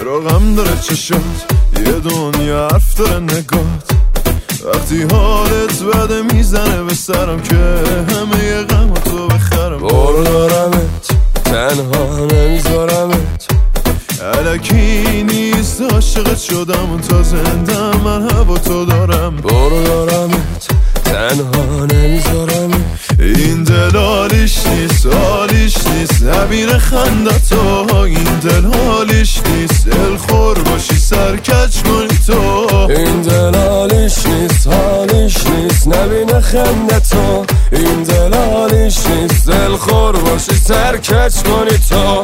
چرا غم داره چشات، یه دنیا حرف داره نگات. وقتی حالت بده میزنه به سرم که همه ی غم تو بخرم. برو دارمت تنها نمیذارمت، الکی نیست عاشقت شدم و تا زنده من هوا تو دارم. برو دارمت تنها نمیذارمت، این دل حالیش نیست حالیش نیست نبینه خندتو. این دل حالیش نیست دلخور باشی سرکج کنی تو. این دل حالیش نیست حالیش نیست نبینه خندتو. این دل حالیش نیست دلخور باشی سرکج کنی تو.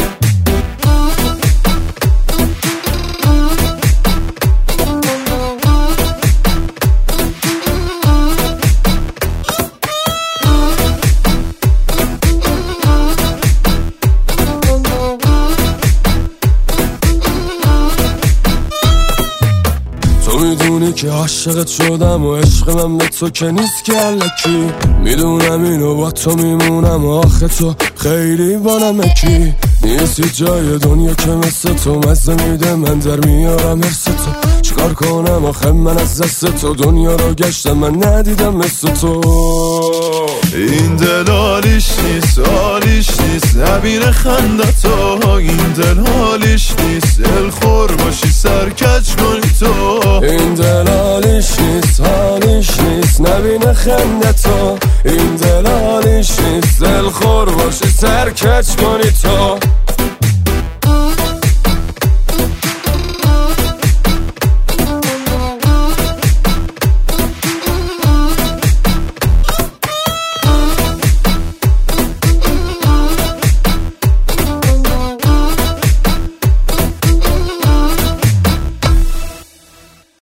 تو میدونی که عاشقت شدم و عشق من به تو که نیست که الکی. میدونم اینو با تو میمونم و آخه تو خیلی با نمکی. نیستی جای دنیا که مثل تو مزه میده من در میارم حرس تو. چیکار کنم آخه من از دست تو دنیا رو گشتم من ندیدم مثل تو. این دل حالیش نیست حالیش نیست نبینه خندتو. این دل حالیش نیست دلخور باشی سرکج کنی تو. این دل حالیش نیست حالیش نیست نبینه خندتو. این دل حالیش نیست دلخور باشی سرکج کنی تو.